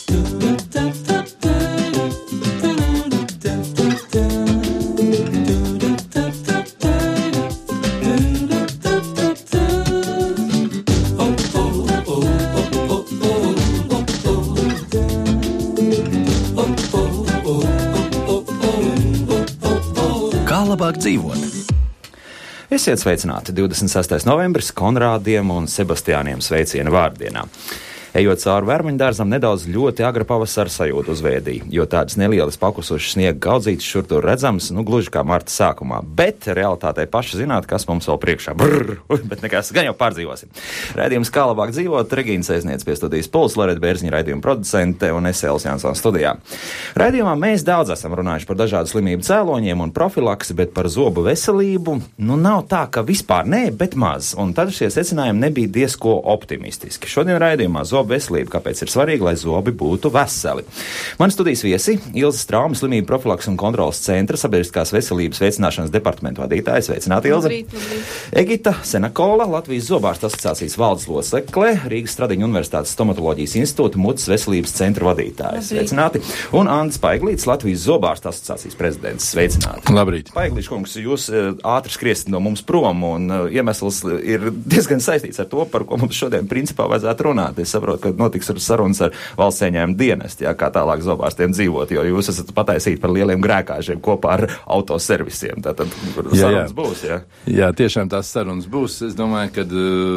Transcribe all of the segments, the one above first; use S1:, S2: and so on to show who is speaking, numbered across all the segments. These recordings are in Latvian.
S1: Labāk dzīvot. Esiet sveicināti 26. novembris Konrādiem un Sebastiāniem sveiciena vārdienā. Ejot cauri Vērmaņdārzam, nedaudz ļoti agra pavasara sajūta uzvēdīja, jo tādas nelielas pakusušas sniega gaudzītes šur tur redzams, gluži kā marta sākumā. Bet realitātē paši zināt, kas mums vēl priekšā. Bet nekas, gan jau pārdzīvosim. Raidījums Kā labāk dzīvot, Regīna Sēsniec pie studijas Pulsa, Loreta Bērziņa raidījuma producente un es Elvis Jansons studijā. Raidījumā mēs daudz esam runājuši par dažādu slimību cēloņiem un profilaksi, bet par zobu veselību, nav tā, ka vispār nē, bet maz. Un tad šie secinājumi nebija diezko optimistiski. Šodien raidījumā veselību, kāpēc ir svarīgi, lai zobi būtu veseli. Mani studijas viesi Ilze Strauma, slimību profilaks un kontrolas centra sabiedriskās veselības veicināšanas departamentu vadītāja. Sveicināti, Ilze.
S2: Labrīt.
S1: Egita Senakola, Latvijas zobārstu asociācijas valdes locekle, Rīgas Stradiņu universitātes stomatoloģijas institūta mutes veselības centra vadītāja. Sveicināti. Un Andis Paiglītis, Latvijas zobārstu asociācijas prezidents. Sveicināti.
S3: Labrīt.
S1: Paiglītis kungs, jūs ātri skriesit no mums prom, un iemesls ir diezgan saistīts ar to, par ko mums šodien principā vajadzētu runāt. Es saprotu, kad notiks sarunas ar valsts ieņēmumu dienestu, kā tālāk zobārstiem dzīvot, jo jūs esat pataisīti par lieliem grēkāžiem kopā ar autoservisiem. Tātad sarunas būs, jā? Jā,
S3: tiešām tās sarunas būs. Es domāju, ka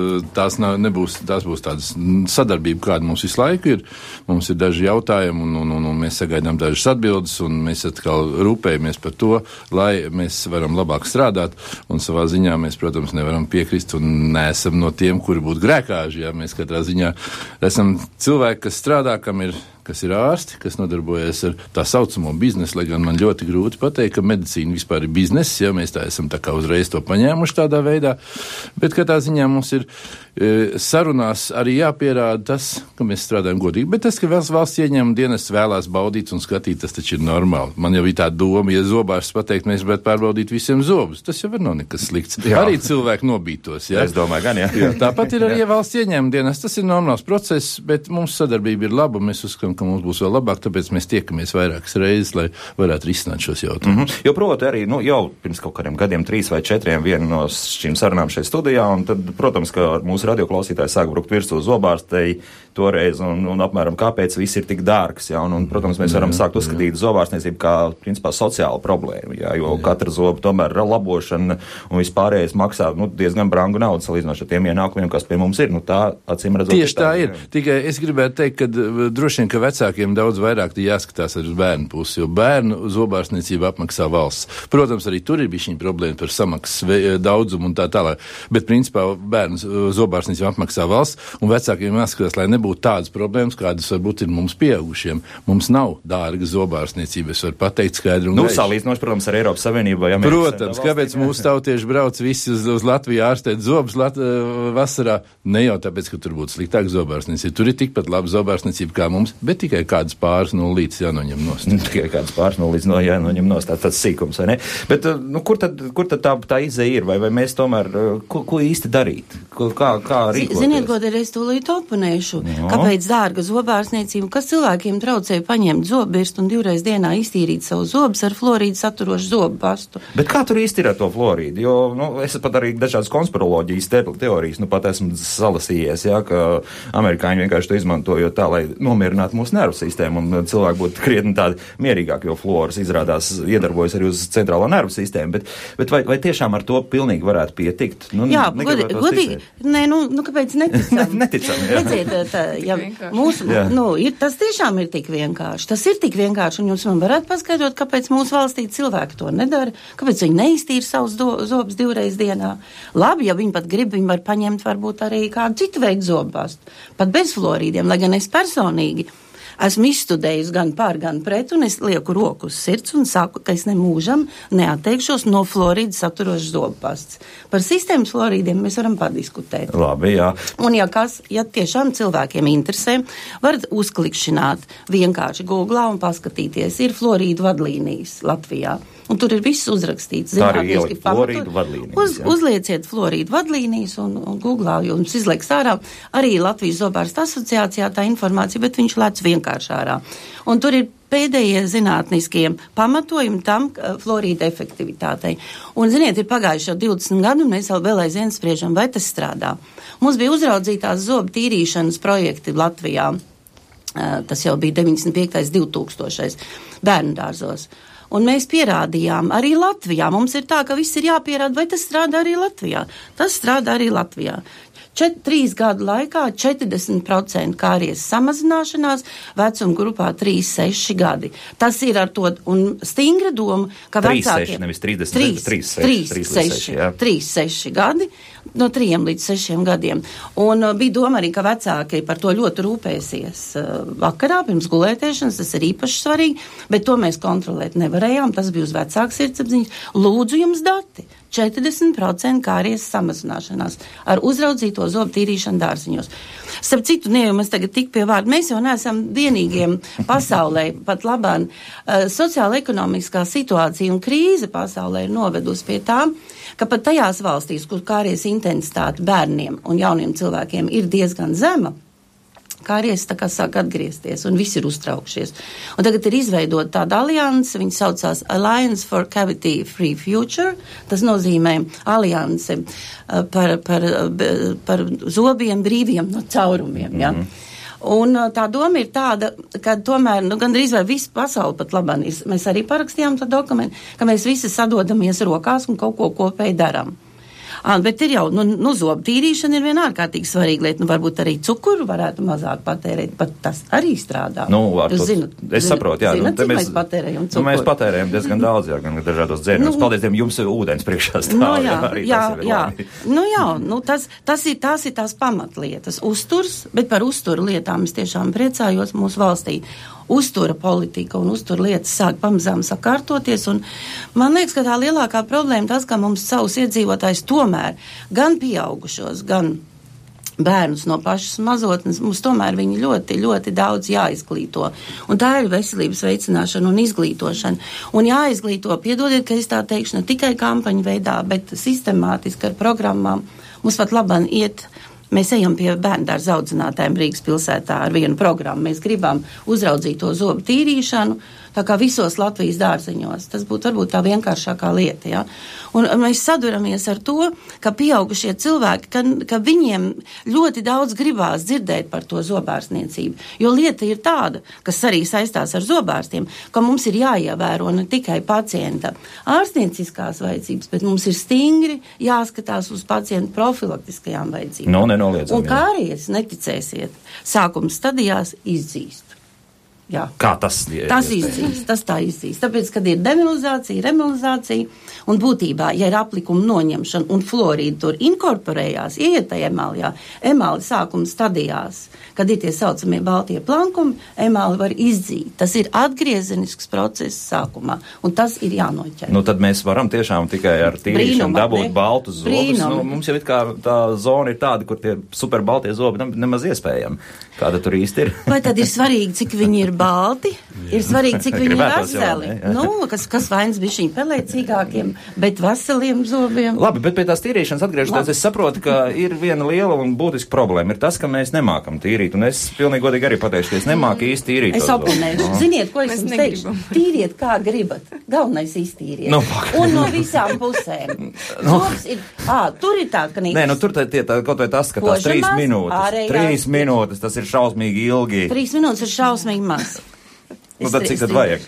S3: tās būs tādas sadarbība, kāda mums visu laiku ir. Mums ir daži jautājumi, un mēs sagaidām dažas atbildes, un mēs atkal rūpējamies par to, lai mēs varam labāk strādāt, un savā ziņā mēs, protams, nevaram piekrist, un neesam no tiem, kuri būtu grēkāži, jā, mēs katrā ziņā esam cilvēki, kas strādā, kas ir ārsti, kas nodarbojas ar tā saucamo biznesu, lai gan man ļoti grūti pateikt, ka medicīna vispār ir bizness, ja mēs tā esam tā kā uzreiz to paņēmuši tādā veidā, bet katrā ziņā mums ir sarunās arī jāpierāda tas, ka mēs strādājam godīgi, bet tas, ka valsts ieņēmuma dienests vēlās baudīt un skatīt, tas taču ir normāli. Man jau ir tā doma, ja zobārsts pateikt, mēs varētu pārbaudīt visiem zobus, tas jau nav nekas slikts. Jā. Arī cilvēki nobītos, jā.
S1: Es domāju, gan, jā.
S3: Jā, tāpat ir arī valsts ieņēmuma dienests, tas ir normāls process, bet mums sadarbība ir laba, mēs uzskatām, ka mums būs vēl labāk, tāpēc mēs tiekamies vairākas reizes, lai varētu risināt šos jautājumus.
S1: Jo proti arī, jau pirms kaut kādiem gadiem, 3 vai 4, viena no šīm sarunām šeit studijā, un tad, protams, ka mūsu radioklausītāji sāk brukt virsū zobārstei toreiz, un apmēram kāpēc viss ir tik dārgs, jā, un protams, mēs varam sākt uzskatīt zobārstniecību kā, principā, sociāla problēma, jā, jo katra zoba tomēr labošana un vispārējais maksā, diezgan brangu naudu salīdzinot ar tiem ienākumiem, kas pie mums ir, tā acīm redzot.
S3: Tieši tā ir. Tikai es gribētu teikt, ka droši vien, ka vecākiem daudz vairāk jāskatās arī uz bērnu pusi, jo bērnu zobārstniecību apmaksā valsts. Protams, arī tur ir bišķiņa problēma par samaksas daudzumu un tā tālāk, bet principā bērnu zobārstniecību apmaksā valsts, un vecākiem jāskatās, lai nebūtu tādas problēmas, kādas varbūt ir mums pieaugušiem. Mums nav dārga zobārstniecība, es varu pateikt skaidri un gaiši.
S1: Salīdzinoši, protams, ar Eiropas Savienību vai Amerikas.
S3: Protams, kāpēc mūsu tautieši brauc visi uz Latviju ārstēt zobus vasarā? Ne jau tāpēc, ka tur būtu sliktāk zobārstniecība. Tur ir tikpat laba zobārstniecība kā mums, bet tikai kādas pāris nulītes jānoņem nost.
S1: Tikai kādas pāris nulītes jānoņem nost, tāds sīkums, vai ne? Bet kur tad tā izeja ir? Vai mēs tomēr, ko īsti darīt? Kā rīkoties?
S2: Ziniet, godīgi, es tūlīt oponēšu. Kāpēc dārga zobārstniecība? Kas cilvēkiem traucēja paņemt zobirstu un 2 reizes dienā iztīrīt savu zobus ar florīdu saturošu zobu pastu?
S1: Bet kā tur īsti ir ar to florīdu? Jo, es pat arī dažādas konspiroloģijas teorijas, pat esmu salasījies, ka amerikāņi vienkārši to izmantojot tā, lai nomierinātu mūsu nervu sistēmu un cilvēki būtu krietni tādi mierīgāki, jo floras izrādās iedarbojas arī uz centrālo nervu sistēmu. Bet vai tiešām ar to pilnīgi varētu pietikt?
S2: Jā, godīgi. Nē, kāpēc neticam?
S1: Neticam, jā.
S2: Redziet, tas tiešām ir tik vienkārši. Tas ir tik vienkārši, un jūs man varētu paskaidrot, kāpēc mūsu valstī cilvēki to nedara, kāpēc viņi neiztīra savus zobus 2 reizes dienā. Labi, ja viņi pat grib, viņi var paņemt varbūt arī kādu citu veidu zobastu, pat bez florīdiem, lai gan es personīgi esmu izstudējusi gan par, gan pret, un es lieku roku uz sirds un saku, ka es nemūžam neatteikšos no florīdu saturošas zobpastas. Par sistēmas florīdiem mēs varam padiskutēt.
S1: Labi, jā.
S2: Un ja tiešām cilvēkiem interesē, varat uzklikšķināt vienkārši Googlā un paskatīties. Ir florīdu vadlīnijas Latvijā. un tur ir viss uzrakstīts.
S1: Tā arī ielikt fluorīdu vadlīnijas.
S2: Uzlieciet fluorīdu vadlīnijas un Googlā jums izliks ārā. Arī Latvijas zobārstu asociācijā tā informācija, bet viņš lēc vienkārši ārā. Un tur ir pēdējie zinātniskie pamatojumi tam fluorīda efektivitātei. Un, ziniet, ir pagājuši jau 20 gadu, un mēs vēl aizvien spriežam, vai tas strādā. Mums bija uzraudzītās zobu tīrīšanas projekti Latvijā. Tas jau bija 95. 2000. Bērnu dārzos. Un mēs pierādījām arī Latvijā. Mums ir tā, ka viss ir jāpierāda, vai tas strādā arī Latvijā. Tas strādā arī Latvijā. 3 gadu laikā 40% kāries samazināšanās, vecuma grupā 3-6 gadi. Tas ir ar to, un stingra doma, ka vecākiem...
S1: 3-6, nevis 30,
S2: 3-6 gadi, no 3 līdz 6 gadiem. Un bija doma arī, ka vecāki par to ļoti rūpēsies vakarā, pirms gulētiešanas, tas ir īpaši svarīgi, bet to mēs kontrolēt nevarējām, tas bija uz vecāku sirdsapziņas. Lūdzu jums dati. 40% kāries samazināšanās ar uzraudzīto zobu tīrīšanu dārziņos. Starp citu, ne jau mēs tagad tik pie vārda, mēs jau neesam vienīgiem pasaulē, pat labāk sociāla-ekonomiskā situācija un krīze pasaulē ir novedusi pie tā, ka pat tajās valstīs, kur kāries intensitāte bērniem un jauniem cilvēkiem ir diezgan zema, kāries tā kā sāk atgriezties, un visi ir uztraukšies. Un tagad ir izveidota tāda alianse, viņa saucās Alliance for Cavity Free Future, tas nozīmē alianse par zobiem brīviem no caurumiem, ja. Un tā doma ir tāda, ka tomēr, gandrīz vai visu pasauli pat labāk ir, mēs arī parakstījām tā dokumentu, ka mēs visi sadodamies rokās un kaut ko kopēji darām. Bet ir jau, zobu tīrīšana ir viena ārkārtīgi svarīga lieta, varbūt arī cukuru varētu mazāk patērēt, bet tas arī strādā.
S1: Es saprotu, jā.
S2: Cik mēs patērējam cukuru?
S1: Mēs patērējam diezgan daudz, jā, gan dažādos dzērienus. Paldies Dievam, jums ir ūdens priekšā stāv. Tās ir tās pamatlietas. Uzturs, bet par uzturu lietām es tiešām priecājos mūsu valstī. Uztura politika un uztura lietas sāk pamazām sakārtoties, un man liekas, ka tā lielākā problēma tas, ka mums savus iedzīvotājs tomēr gan pieaugušos, gan bērnus no pašas mazotnes, mums tomēr viņi ļoti, ļoti daudz jāizglīto. Un tā ir veselības veicināšana un izglītošana. Un jāizglīto, piedodiet, ka es tā teikšu, ne tikai kampaņu veidā, bet sistemātiski ar programmām. Mums pat labāk iet. Mēs ejam pie bērndārza audzinātājiem Rīgas pilsētā ar vienu programmu. Mēs gribam uzraudzīt to zobu tīrīšanu, tā kā visos Latvijas dārziņos. Tas būtu varbūt tā vienkāršākā lieta, ja? Un mēs saduramies ar to, ka pieaugušie cilvēki, ka viņiem ļoti daudz gribās dzirdēt par to zobārstniecību. Jo lieta ir tāda, kas arī saistās ar zobārstiem, ka mums ir jāievēro ne tikai pacienta ārstnieciskās vajadzības, bet mums ir stingri jāskatās uz pacientu profilaktiskajām vajadzībām. Un kāries, neticēsiet, sākuma stadijās izdzīst. Jā. Kā tas ir?
S2: Tas izdzīst, tas tā izdzīst. Tāpēc, kad ir demilizācija, remilizācija, un būtībā, ja ir aplikuma noņemšana un fluorīdi tur inkorporējās, ieiet tajā emālijā, emāli sākuma stadijās, kad ir tie saucamie baltie plankumi, emāli var izdzīt. Tas ir atgriezenisks process sākumā, un tas ir jānoķer.
S1: Tad mēs varam tiešām tikai ar tīrīšanu dabūt baltus zobus. Mums jau it kā tā zona ir tāda, kur tie superbaltie zobi nemaz iespējami. Kāda tur īsti ir?
S2: Vai tad ir svarīgi, cik viņi ir balti? Ir svarīgi, cik viņi ir veseli. Kas vainas bišķiņ pelēcīgākiem, bet veseliem zobiem.
S1: Labi, bet pie tās tīrīšanas atgriežoties, es saprotu, ka ir viena liela un būtiska problēma. Ir tas, ka mēs nemākam tīrīt, un es pilnīgi godīgi arī pateikšu, ka es nemāku īsti tīrīt.
S2: Es oponēšu. Ziniet, ko es jums teikšu? Tīriet, kā gribat. Galvenais iztīriet. Un no visām pusēm. Zobs ir, tur ir tā, ka nīks.
S1: Nē, tur kaut vai tas, ka tās 3 minūtes. 3 minūtes, tas ir šausmīgi ilgi.
S2: 3 minūtes ir šausmīgi maz.
S1: Tad cik tad vajag?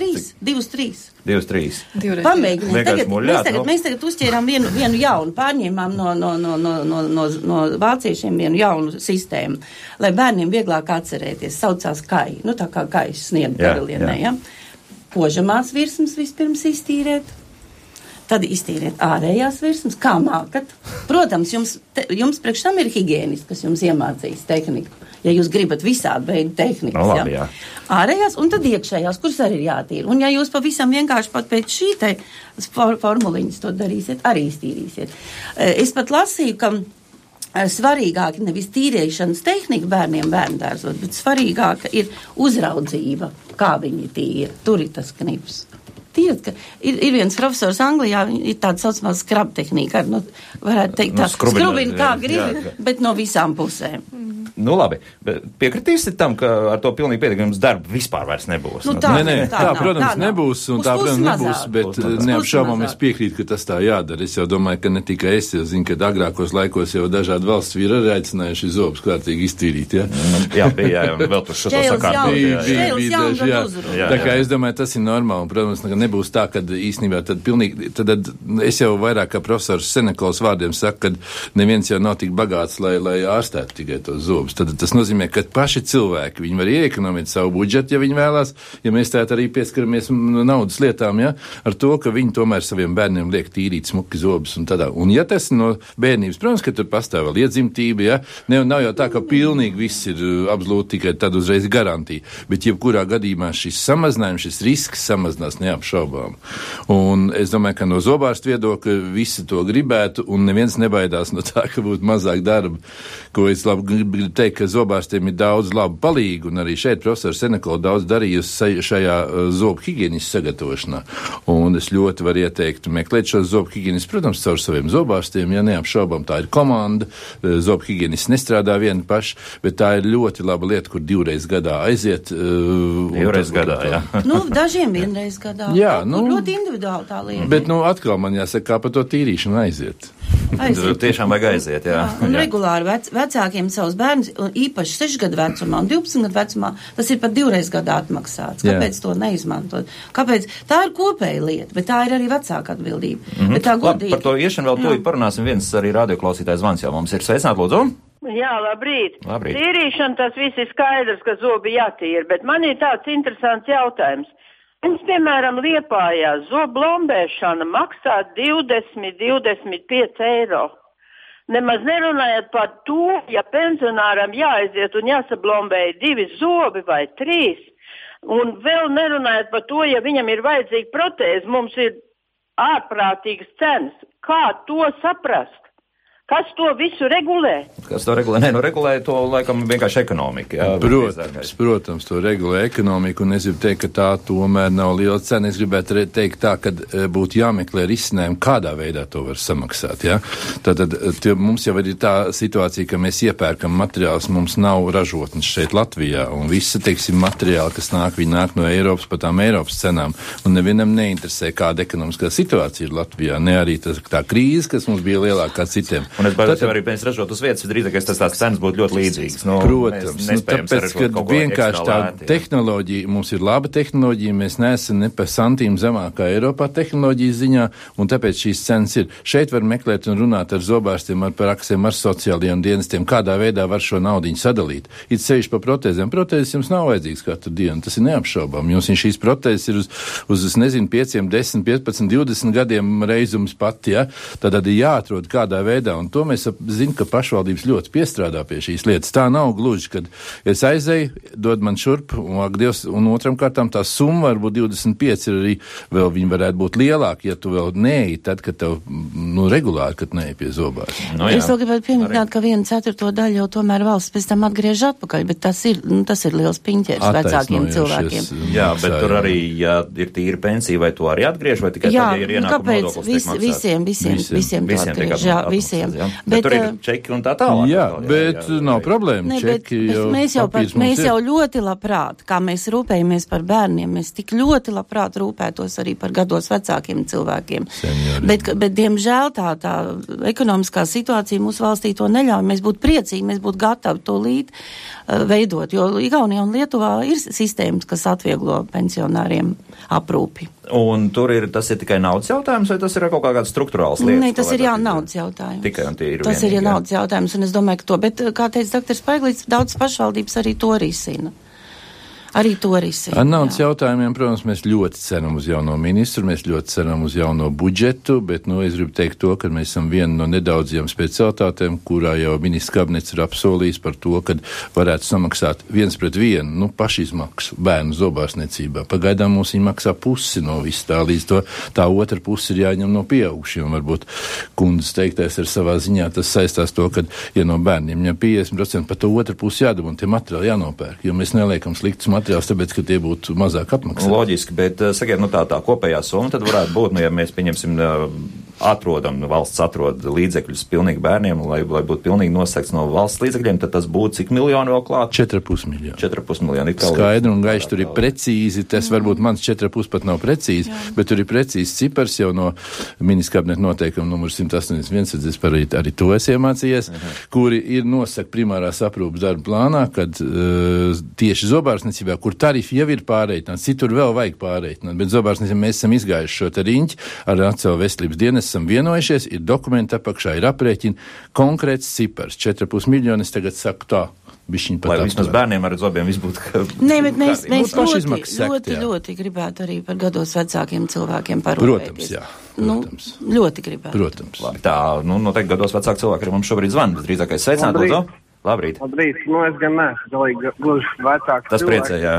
S2: 2-3.
S1: Pamēģiniet.
S2: Mēs tagad uzķērām vienu jaunu, pārņēmām no vāciešiem vienu jaunu sistēmu, lai bērniem vieglāk atcerēties. Saucās kai. Tā kā kais sniega karalienē, ja? Požamās virsmas vispirms iztīrēt. Tad iztīriet ārējās virsmas, kā mākat. Protams, jums priekš tam ir higienis, kas jums iemācīs tehniku. Ja jūs gribat visādi veidu tehnikas,
S1: labi, jā.
S2: Ārējās un tad iekšējās, kuras arī ir jātīra. Un ja jūs pavisam vienkārši pat pēc šī te formuliņas to darīsiet, arī iztīrīsiet. Es pat lasīju, ka svarīgāk nevis tīrēšanas tehnika bērniem bērndārzot, bet svarīgāka ir uzraudzība, kā viņi tīra. Tur ir tas knips. tīri, ka ir viens profesors Anglijā, ir tāda saucamā skrab tehnika, varētu teikt tā, skrubina kā grib, bet no visām pusēm.
S1: Nu labi, piekritīsit tam, ka ar to pilnīgi pietiekams darba vispār vairs nebūs?
S3: Tā, protams, nebūs, un tā, protams, nebūs, bet neapšaubām es piekrītu, ka tas tā jādara. Es jau domāju, ka ne tikai es, jo zinu, ka agrākos laikos jau dažādi valsts vīri arī aicinājuši zobus kārtīgi iztīrīt, ja?
S1: Jā, bija, vēl tur šo sakārtot.
S3: Jā. Tā kā es domāju, tas ir normāli, un, protams, nebūs tā, ka īstenībā tad pilnīgi, tad es jau vairāk kā profesors Senekols vārdiem saku, ka neviens jau nav tik bagāts, lai ārstētu tikai tos zobus. Tad tas nozīmē, ka paši cilvēki, viņi var ieekonomēt savu budžetu, ja viņi vēlās, ja mēs tā arī pieskaramies naudas lietām, ja, ar to, ka viņi tomēr saviem bērniem liek tīrīt smuki zobus un tādā. Un ja tas no bērnības, protams, ka tur pastāv vēl iedzimtība, ja, nav jau tā, ka pilnīgi viss ir absolūti tikai tad uzreiz garantija, bet jebkurā gadījumā šis samazinājums, šis risks samazinās neapšaubām. Un es domāju, ka no zobārstu viedokļa visi to gribētu, un neviens nebaidās no tā, ka būtu mazāk darba, ko es labi gribu teikt, ka zobārstiem ir daudz labu palīgu, un arī šeit profesors Senekola daudz darījusi šajā zobu higienas sagatavošanā. Un es ļoti varu ieteikt meklēt šos zobu higienas, protams, caur saviem zobārstiem, ja neapšaubām tā ir komanda, zobu higienis nestrādā viena paša, bet tā ir ļoti laba lieta, kur 2 reizes gadā aiziet.
S1: 2 reizes gadā, jā.
S2: Dažiem 1 reizi gadā.
S3: Jā,
S2: ļoti individuāli tā lieta.
S3: Bet, atkal man jāsaka, kā par to tīrīšanu aiziet.
S1: Tiešām vajag aiziet, jā.
S2: Un regulāri vecākiem savus bērnus, un īpaši 6 gadu vecumā un 12 gadu vecumā, tas ir pat 2 reizes gadā atmaksāts. Kāpēc to neizmantot? Kāpēc? Tā ir kopēja lieta, bet tā ir arī vecāka atbildība. Bet tā godīgi.
S1: Labi, par to iešanu vēl tūlīt parunāsim. Viens arī radioklausītājs zvans jau mums ir. Sveicināt, lūdzu.
S4: Jā, labrīt. Tīrīšana, tas viss ir skaidrs, ka zobi jātīra, bet man ir tāds interesants jautājums. Mums, piemēram, Liepājā zobu lombēšana maksā 20–25 eiro. Nemaz nerunājot par to, ja pensionāram jāaiziet un jāsablombēja 2 zobi vai 3, un vēl nerunājot par to, ja viņam ir vajadzīga protēze, mums ir ārprātīgas cenas. Kā to saprast? Kas to visu regulē?
S1: Kas to regulē? Regulē to laikam vienkārši ekonomika. Jā,
S3: protams, to regulē ekonomika, un es gribu teikt, ka tā tomēr nav liela cena. Es gribētu teikt tā, ka būtu jāmeklē risinājumi, kādā veidā to var samaksāt. Ja? Tātad mums jau ir tā situācija, ka mēs iepērkam materiālus, mums nav ražotnes šeit Latvijā, un visi, teiksim, materiāli, kas nāk, viņi nāk no Eiropas pa tām Eiropas cenām, un nevienam neinteresē, kāda ekonomiskā situācija ir Latvijā, ne arī tā krīze, kas mums bija lielāka kā citiem.
S1: Un es baidos, ja arī mēs ražot uz vietas, visdrīzākais tās cenas būtu ļoti līdzīgas.
S3: Protams, tāpēc, ka vienkārši tā tehnoloģija, mums ir laba tehnoloģija, mēs neesam ne pa santīm zemākā Eiropā tehnoloģijas ziņā, un tāpēc šīs cenas ir. Šeit var meklēt un runāt ar zobārstiem, ar praksēm, ar sociālajiem dienestiem, kādā veidā var šo naudiņu sadalīt. It sevišķi pa protēzēm. Protēzes jums nav vajadzīgs katru dienu, tas ir neapšaubām. Jums šīs protēzes ir uz 5, 10, 15, 20 gadiem reizums pati, ja? Tad ir jāatrod kādā veidā. Un to mēs zinām, ka pašvaldības ļoti piestrādā pie šīs lietas. Tā nav gluži, kad es aizēju, dod man šurp, un otram kārtām tā summa varbūt 25 ir arī, vēl viņi varētu būt lielāki, ja tu vēl neeji, tad, kad tev, regulāri, kad neeji pie zobārs.
S2: Es vēl gribētu pieminēt, ka 1/4 daļu jau tomēr valsts pēc tam atgriež atpakaļ, bet tas ir liels piņķers vecākiem cilvēkiem.
S1: Jā, bet tur arī, ja ir tīra pensija, vai to arī atgriež, vai tikai tad, ja ir ienākuma nodoklis tiek maksāts?
S2: Visiem to atgriež, jā, visiem.
S1: Bet tur ir čeki un tā tālāk.
S3: Jā, bet nav problēma.
S2: Mēs jau ļoti labprāt, kā mēs rūpējamies par bērniem, mēs tik ļoti labprāt rūpētos arī par gados vecākiem cilvēkiem. Bet diemžēl tā ekonomiskā situācija mūsu valstī to neļauj. Mēs būtu priecīgi, mēs būtu gatavi to līdz veidot, jo Igaunijā un Lietuvā ir sistēmas, kas atvieglo pensionāriem aprūpi.
S1: Un tas ir tikai naudas jautājums, vai tas ir kaut kāds struktūrāls lietas?
S2: Nē, tas ir naudas jautājums.
S1: Tikai un tie ir
S2: tas
S1: vienīgi,
S2: ir naudas jautājums, un es domāju, ka to, bet, kā teica dr. Spaiglīts, daudz pašvaldības arī to risina. Ar naudas
S3: jautājumiem, protams, mēs ļoti ceram uz jauno ministru, mēs ļoti ceram uz jauno budžetu, bet, es gribu teikt to, ka mēs esam viena no nedaudzajām specialitātēm, kurā jau ministrs kabinets ir apsolījis par to, ka varētu samaksāt 1:1, pašizmaksu bērnu zobārstniecībā. Pagaidām mums viņi maksā pusi no viss tā, līdz to tā otra pusi ir jāņem no pieaugušiem. Varbūt kundas teiktais ar savā ziņā tas saistās to, ka, ja no bērniem ņem 50%, pa to otru pusi jādabū un tie materiāli jānopērk, jo mēs neliekam sliktus materiālus materiālus, tāpēc, ka tie būtu mazāk apmaksāti.
S1: Loģiski, bet sakiet, tā kopējā summa tad varētu būt, ja mēs pieņemsim valsts atrod līdzekļus pilnīgi bērniem, lai būtu pilnīgi nosegts no valsts līdzekļiem, tad tas būtu cik miljoni vēl klāt?
S3: 4,5 miljoni.
S1: 4,5 miljoni.
S3: Skaidri un gaiši, tur ir precīzi, tas varbūt mans 4,5 pat nav precīzi, bet tur ir precīzi cipars jau no ministra kabineta noteikuma numur 181, arī to es iemācījies, kuri ir nosaka primārās aprūpas darba plānā, kad tieši zobārstniecībā, kur tarifi jau ir pārreitināti, citur vēl vajag pārreitināt, bet zobārstniecībā mēs esam izgājuši šo te riņķi ar Nacionālo veselības dienestu, esam vienojušies, ir dokumenti apakšā, ir aprēķini, konkrēts cipars, 4,5 miljoni, es tagad saku tā.
S1: Lai vismaz bērniem ar zobiem viss būtu.
S2: Nē, bet mēs ļoti gribētu arī par gados vecākiem cilvēkiem parūpēties.
S3: Protams.
S2: Ļoti gribētu.
S3: Protams.
S1: Labi, tā, noteikti gados vecāki cilvēki arī mums šobrīd zvana, bet drīzākais sveicināt, lūdzu. Labrīt.
S5: Labrīt. Es gan neesmu galīgi gluži vecāks.
S1: Tas priecē, jā.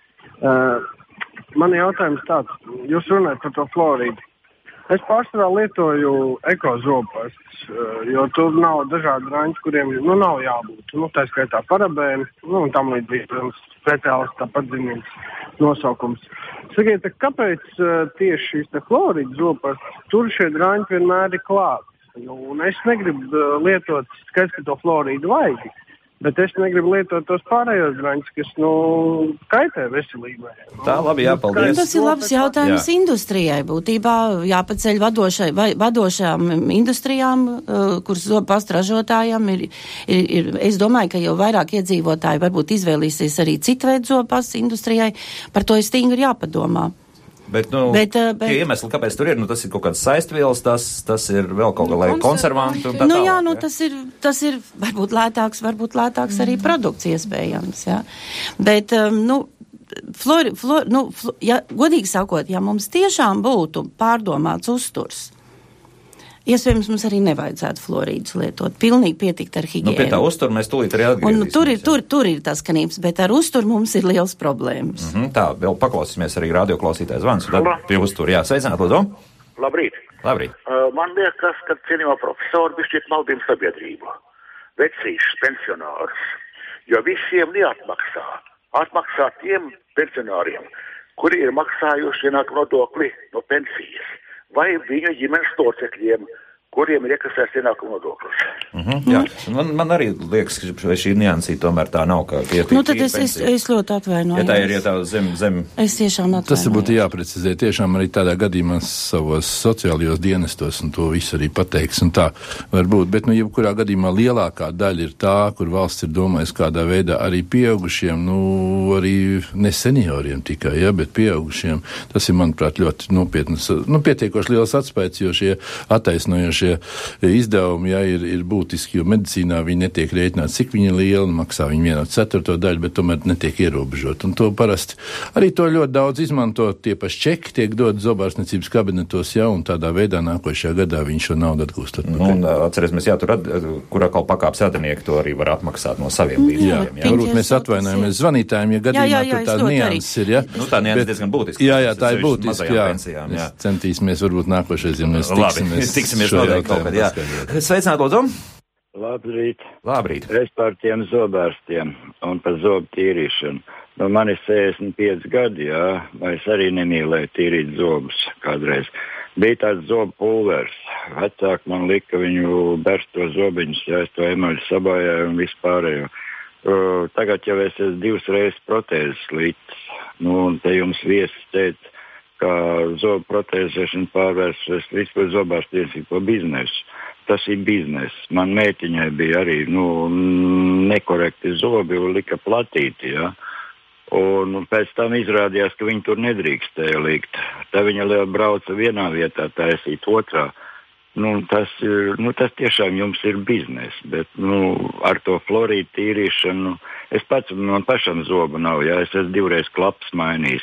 S5: Man jautājums tāds, jūs runājat par to Floridu. Es pārsvarā lietoju ekozobastus, jo tur nav dažādi raņķi, kuriem nav jābūt. Tā skaitā parabēni, un tam līdzīgi, protams, speciāls tāpat zinības nosaukums. Sakiet, kāpēc tieši šīs te Floridas zobastus, tur šie raņķi vienmēr ir klāti? Un es negribu lietot, skaidrs, ka to Floridu vajag. Bet es negribu lietot tos pārējos raņķus, kas, kaitē veselībai.
S1: Tā, labi, jāpaldies.
S2: Tas ir labs jautājums industrijai. Būtībā jāpaceļ vadošām industrijām, kuras zobastu ražotājiem ir, es domāju, ka jau vairāk iedzīvotāji varbūt izvēlīsies arī citu veidu zobastu industrijai. Par to ir stingri jāpadomā.
S1: Bet tie iemesli, kāpēc tur ir, tas ir kaut kāds saistvielas, tas ir vēl kaut kā, lai konservantu un tā tālāk.
S2: Tas ir varbūt lētāks arī produkts iespējams, jā. Bet, godīgi sakot, ja mums tiešām būtu pārdomāts uzturs, iespējams, mums arī nevajadzētu Florīdus lietot. Pilnīgi pietikt ar higiēnu.
S1: Pie tā uzturu mēs tūlīt arī atgriezīsimies.
S2: Un tur ir tas kanības, bet ar uzturu mums ir liels problēmas.
S1: Tā, vēl paklausīsimies arī radioklausītājs zvans. Tad pie uzturu, jā, sveicināt, lūdzu.
S6: Labrīt.
S1: Labrīt.
S6: Man liekas, ka cienījumā profesori bišķiet maldina sabiedrību. Vecīšus, pensionārus. Jo visiem neatmaksā. Atmaksā tiem pensionāriem, kuri ir maksājuši ienākumu nodokli no pensijas. Vai viņu ģimenes locekļiem, kuriem ir iekasēts ienākumu nodoklis.
S1: Jā, man arī liekas, ka šī niansī tomēr tā nav, ka
S2: tad es ļoti atvainojos.
S1: Ja tā zem.
S2: Es tiešām atvainojos.
S3: Tas būtu jāprecizē. Tiešām arī tādā gadījumā savos sociālajos dienestos un to visu arī pateiks un tā var būt. Bet, jebkurā gadījumā lielākā daļa ir tā, kur valsts ir domājis kādā veidā arī pieaugušiem, arī ne senioriem tikai, bet pieaugušiem. Tas ir, manuprāt, ļoti nopietnas, pietiekoši liels atspējas, jo šie attaisnojošie izdevumi, ir būtiski, jo medicīnā viņi netiek rēķināti, cik viņi ir lieli, maksā viņi 1/4 daļu, bet tomēr netiek ierobežot. Un to parasti arī to ļoti daudz izmanto, tie paši čeki tiek dot zobārstniecības kabinetos jau, un tādā veidā nākošajā gadā viņš šo naudu atgūst.
S1: Un atcerēsimies, kur atkal pakāps radinieki to arī var atmaksāt no saviem līdzekļiem.
S3: Varbūt mēs atvainojamies zvanītājiem, ja gadījumā tur tā nianses ir,
S1: tā nianses diezgan būtiski.
S3: Jā, tā ir būtiski, mēs centīsimies varbūt nākošais, ja mēs
S1: tiksimies kaut kad, jā. Sveicināt, lūdzu.
S7: Labrīt.
S1: Labrīt.
S7: Es par tiem zobārstiem un par zobu tīrīšanu. Man ir 65 gadi, es arī nemīlēju tīrīt zobus kādreiz. Bija tāds zobu pulvers. Vecāki man lika viņu berst to zobiņus, es to emaļu sabājāju un vispārējo. Tagad jau es esmu 2 reizes protēzes līdz. Un te jums viesis teica, ka zobu protēzēšana pārvērsies vispār zobārstiesīgo biznesu. Tas ir biznes. Man meitiņai bija arī nekorekti zobi un lika platīti, Un pēc tam izrādījās, ka viņi tur nedrīkstēja likt. Tā viņa brauca vienā vietā, taisīt otrā. Tas tiešām jums ir biznes, bet ar to Floridu tīrīšanu es pats, man pašam zobu nav, es esmu 2 reizes klaps mainījis,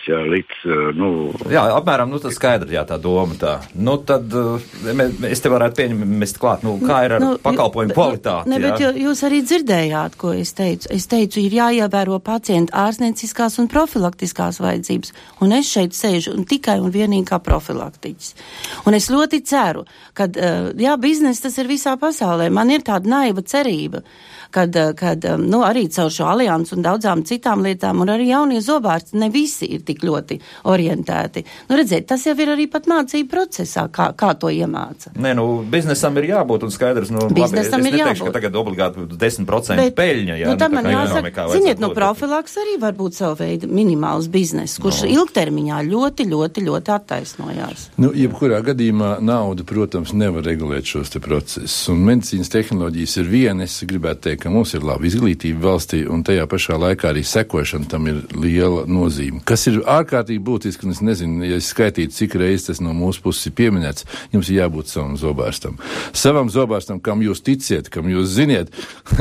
S1: Jā, apmēram, tas skaidri, tā doma tā. Tad es te varētu pieņemt klāt, kā ir ar pakalpojumu kvalitāti.
S2: Bet jūs arī dzirdējāt, ko es teicu. Es teicu, ir jāievēro pacienta ārstnieciskās un profilaktiskās vajadzības, un es šeit sēžu tikai un vienīgi kā profilaktiķis. Un es ļoti ceru, kad bizness tas ir visā pasaulē. Man ir tāda naiva cerība, kad arī caur šo aliansu un daudzām citām lietām, un arī jaunie zobārsti ne visi ir tik ļoti orientēti. Nu, redziet, tas jau ir arī pat mācību procesā, kā to iemāca.
S1: Nē, biznesam ir jābūt un skaidrs,
S2: biznesam
S1: labi,
S2: ir jābūt.
S1: Neteikšu, ka tagad obligāti 10% peļņa, jā.
S2: Tam man jāsaka, ziniet, profilaks arī var būt savu veidu minimāls biznes, kurš ilgtermiņā ļoti, ļoti, ļoti attaisnojās.
S3: Jebkurā gadījumā nauda, protams, nevar regulēt šos te procesus. Un medicīnas tehnoloģijas ir viena, es gribētu teikt, ka mums ir laba izglītība valstī, un tajā pašā laikā arī sekošana tam ir liela nozīme. Kas ir ārkārtīgi būtiski, un es nezinu, ja es skaitītu, cik reizes tas no mūsu puses ir pieminēts, jums ir jābūt savam zobārstam. Savam zobārstam, kam jūs ticiet, kam jūs ziniet,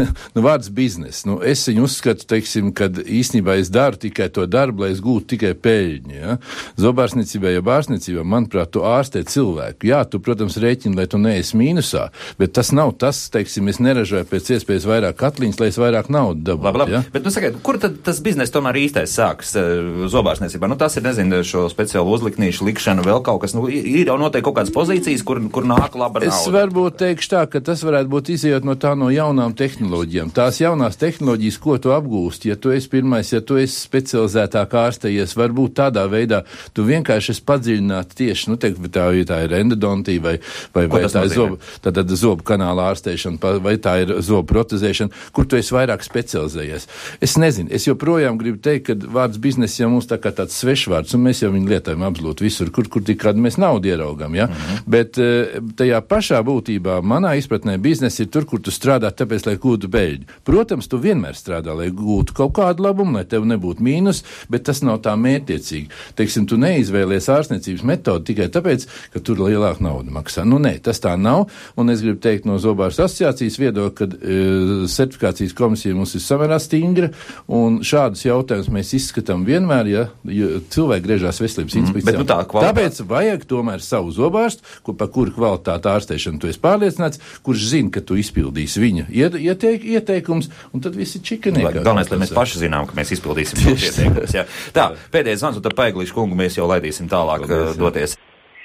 S3: vārds biznes. Es viņu uzskatu, teiksim, kad īstenībā es daru tikai to darbu, lai es gūtu tikai peļņu. Ja? Zobārstniecībā, ja bārstniecībā, manuprāt, tu ārstē cilvēku. Jā, tu, protams, rēķini, lai tu neesi mīnusā, bet tas nav tas, teiksim, es neražoju pēc iespējas vairāk katliņas, lai es vairāk naudu dabūtu.
S1: Labi. Ja? Bet, sakiet, kur tad tas biznes tomēr īstais sāks zobārstniecībā? Tas ir, nezinu, šo speciālu uzliknīšu likšanu, vēl kaut kas, ir jau noteikti kaut kādas pozīcijas, kur nāk laba nauda.
S3: Es varbūt teikšu tā, ka tas varētu būt izējot no jaunām tehnoloģijām. Tās jaunās tehnoloģijas, ko tu apgūst, ja tu esi pirmais, ja tu esi specializētāk ārstējies, varbūt tādā veidā tu vienkārši esi padziļināt tieši, tā ir endodontija vai tā ir zobu kanāla ārstēšana, vai tā ir zobu protezēšana, kur tu esi vairāk specializējies. Es nezinu, es joprojām gribu teikt, ka vārds bizness jau mums tā kā tāds svešvārds, un mēs jau viņu lietojam absolūti visur, kur tik kādu mēs naudu ieraugam, ja? Bet tajā pašā būtībā manā izpratnē bizness ir tur, kur tu strādā tāpēc, lai gūtu peļņu. Protams, tu vienmēr strādā, lai gūtu kaut kādu labumu, lai tev nebūtu mīnus, bet tas nav tā mērķiecīgi. Teiksim, tu neizvēlies ārstniecības metodu tikai tāpēc, ka tur lielāka nauda maksā. Nē, tas tā nav, un es gribu teikt no zobārstu asociācijas viedokļa, ka certifikācijas komisija mums ir samērā stingra, un šādus jautājumus mēs izskatām vienmēr, ja cilvēki griežās veselības inspekcijā. Tāpēc vajag tomēr savu zobārstu, par kuru kvalitāti ārstēšanu tu esi pārliecināts, kurš zina, ka tu izpildīsi viņa ieteikums, un tad visi čikanieki.
S1: Galvenais, lai mēs paši zinām, ka mēs izpildīsim šos ieteikumus. Jā. Tā, pēdējais zvans, un tad Paiglīšu kungu mēs jau laidīsim tālāk doties.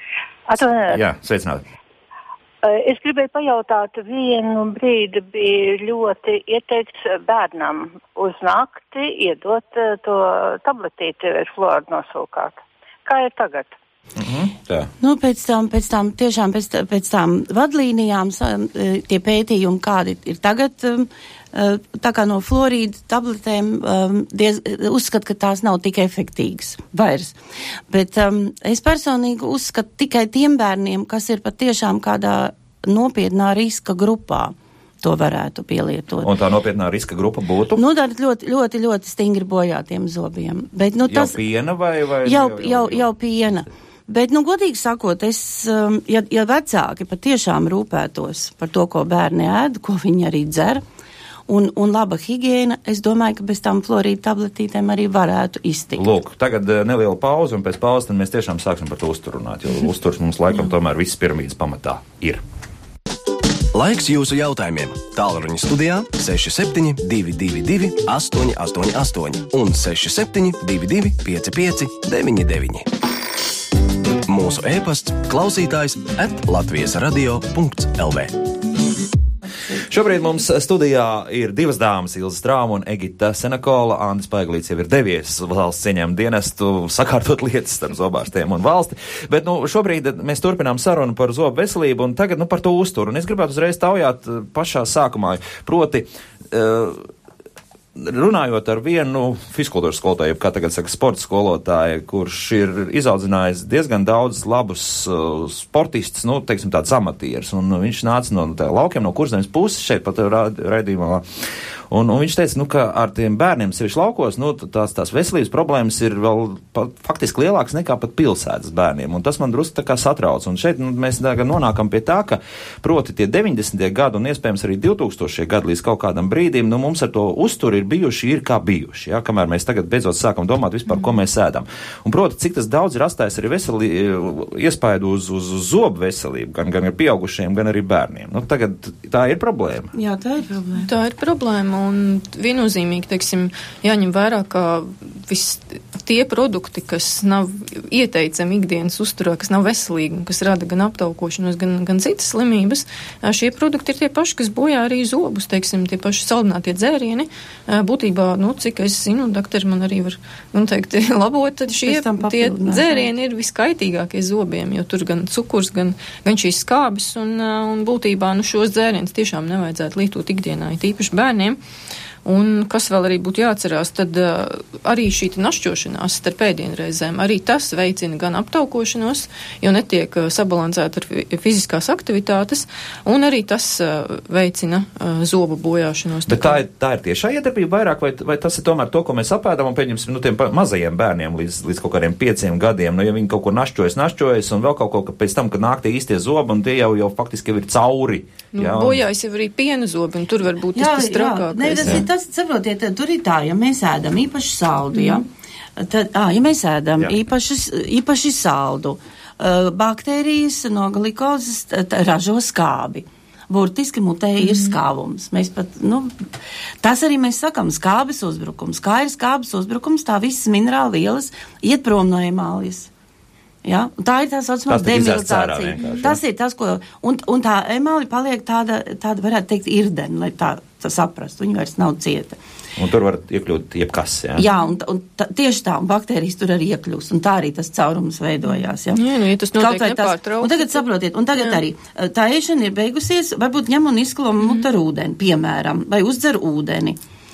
S1: Jā, sveicināti.
S8: Es gribēju pajautāt, vienu brīdi bija ļoti ieteikts bērnam uz nakti iedot to tabletīti ar fluoru nosūkāt. Kā ir tagad?
S2: Pēc tām vadlīnijām tie pētījumi, kādi ir tagad, tā kā no fluorīdu tabletēm uzskatu, ka tās nav tik efektīgas vairs. Bet es personīgi uzskatu tikai tiem bērniem, kas ir patiešām kādā nopietnā riska grupā. To varētu pielietot.
S1: Un tā nopietnā riska grupa būtu?
S2: Ļoti, ļoti, ļoti stingri bojātiem zobiem. Bet, tas,
S1: jau piena vai?
S2: Jau piena. Bet, godīgi sakot, ja vecāki patiešām rūpētos par to, ko bērni ēd, ko viņi arī dzer, un laba higiēna, es domāju, ka bez tām fluorīdu tabletītēm arī varētu iztikt.
S1: Lūk, tagad neliela pauze, un pēc pauzes mēs tiešām sāksim par to uzturu runāt, jo uzturs mums laikam tomēr viss piramīdas pamatā ir.
S9: Laiks jūsu jautājumiem. Tālruņa studijā 6722 888 un 6722 559. Mūsu e-pasts klausītājs @latvijasradio.lv.
S1: Šobrīd mums studijā ir divas dāmas, Ilze Strāma un Egita Senakola. Andris Paiglīts jau ir devies valsts ieņēmuma dienestu sakārtot lietas starp zobārstiem un valsti. Bet šobrīd mēs turpinām sarunu par zobu veselību un tagad par to uzturu. Un es gribētu uzreiz taujāt pašā sākumā, proti runājot ar vienu fizkultūras skolotāju, kā tagad saka, sporta skolotāju, kurš ir izaudzinājis diezgan daudz labus sportistus, teiksim tāds amatieris, un viņš nāca no laukiem, no Kurzemes puses šeit pat raidījumā. Un viņš teica, ka ar tiem bērniem sevišķi laukos, tās veselības problēmas ir vēl faktiski lielākas nekā pat pilsētas bērniem, un tas man drusku tā kā satrauc. Un šeit mēs nonākam pie tā, ka proti tie 90. gadi un iespējams arī 2000. gadi līdz kaut kādam brīdim, mums ar to uzturu ir kā bijuši, ja? Kamēr mēs tagad beidzot sākam domāt vispār, ko mēs ēdam. Un proti, cik tas daudz ir atstājis arī iespaidu uz zobu veselību, gan ar pieaugušiem, gan arī bērniem. Tagad tā ir problēma.
S2: Jā, tā ir problēma.
S10: Tā ir problēma. un viennozīmīgi, teiksim, jāņem vērā, ka tie produkti, kas nav ieteicami ikdienas uzturā, kas nav veselīgi un kas rada gan aptaukošanos, gan citas slimības, šie produkti ir tie paši, kas bojā arī zobus, teiksim, tie paši saldinātie dzērieni. Būtībā, cik es zinu, doktori man arī var, teikt, labot, tad tie dzērieni ir viskaitīgākie zobiem, jo tur gan cukurs, gan šīs skābes, un būtībā, šos dzērienus tiešām nevajadzētu lietot ikdienā, tīpaši bērniem. Un kas vēl arī būtu jāatcerās, tad arī šī našķošanās starp ēdienreizēm, arī tas veicina gan aptaukošanos, jo netiek sabalansēta ar fiziskās aktivitātes, un arī tas veicina zobu bojāšanos.
S1: Bet tā ir tiešā iedarbība vairāk, vai tas ir tomēr to, ko mēs apēdam, un pieņemsim, tiem mazajiem bērniem līdz kaut kādiem 5 gadiem, ja viņi kaut ko našķojas, un vēl kaut ko, ka pēc tam, kad nāk tie īstie zobi, un tie jau faktiski ir cauri.
S10: Bojājas jau arī piena zobi, un tur var būt tas trakākais.
S2: Saprotiet, tur ir tā, ja mēs ēdam īpaši saldu, tad, ja mēs ēdam īpaši saldu, baktērijas no glikozes ražo skābi. Burtiski mutē ir skābums. Mēs pat, tas arī mēs sakam, skābes uzbrukums. Kā ir skābes uzbrukums, tā visas minerāla vielas iet prom no emālijas. Ja? Tā ir tā saucamā demilizācija. Tas ir tas, ko, un tā emāli paliek tāda varētu teikt, irdena, lai tā saprastu. Viņa vairs nav cieta.
S1: Un tur var iekļūt jebkas, jā?
S2: Jā, un tieši tā, un baktērijas tur arī iekļūst, un tā arī tas caurums veidojās, jā.
S10: Jā, ja tas notiek nepārtraukti.
S2: Un tagad saprotiet, un tagad arī tā ēšana ir beigusies, varbūt ņem un izkalo mutu ar ūdeni, piemēram, vai uzdzer ūdeni.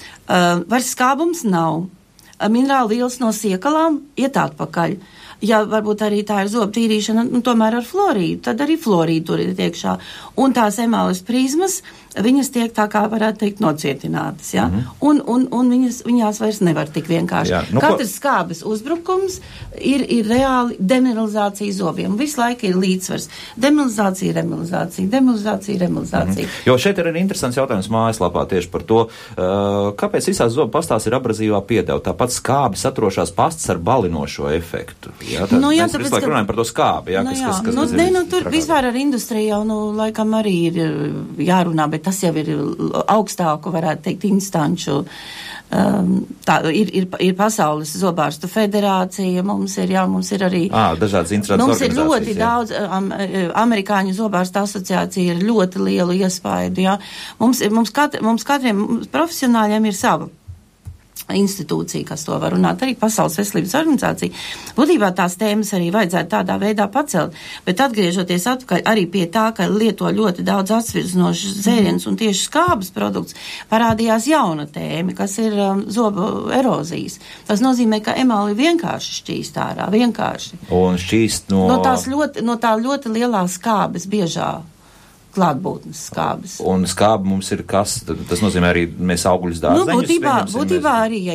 S2: Vairs skābums nav. Minerāla vielas no siekalām iet atpakaļ. Ja varbūt arī tā ir zobu tīrīšana, tomēr ar florīdu, tad arī florīdu tur ir iekšā. Un tās emāles prizmas, viņas tiek tā kā varētu teikt nocietinātas, ja? Un viņās vairs nevar tik vienkārši. Katrs skābes uzbrukums ir reāli demineralizācija zobiem. Visu laiku ir līdzsvars. Demilizācija, remilizācija, demilizācija, remilizācija.
S1: Jo šeit ir arī interesants jautājums mājaslapā tieši par to, kāpēc visās zobu pastās ir abrazīvā piedeva. Tāpat skābes atrošās pastas ar balinošo efektu. Jā, mēs visu laiku runājam par to skābi. Jā,
S2: tur vispār ar industriju jau, laikam arī ir jārunā, bet tas jau ir augstāku, varētu teikt, instanču. Ir Pasaules zobārstu federācija, mums ir arī...
S1: dažādas interesantas
S2: mums ir ļoti daudz, Amerikāņu zobārstu asociācija ir ļoti lielu iespaidu, jā. Mums katriem profesionāļiem ir sava institūcija, kas to var runāt, arī Pasaules veselības organizācija. Būtībā tās tēmas arī vajadzētu tādā veidā pacelt, bet atgriežoties atpakaļ arī pie tā, ka lieto ļoti daudz atsvirzinošas dzērienus un tieši skābes produkts, parādījās jauna tēma, kas ir zobu erozijas. Tas nozīmē, ka emāli vienkārši šķīst ārā, vienkārši.
S1: Un šķīst no
S2: tā ļoti lielā skābes biežā klātbūtnes skābes.
S1: Un skābi mums ir kas? Tas nozīmē arī mēs augļus dārzeņus.
S2: Būtībā arī,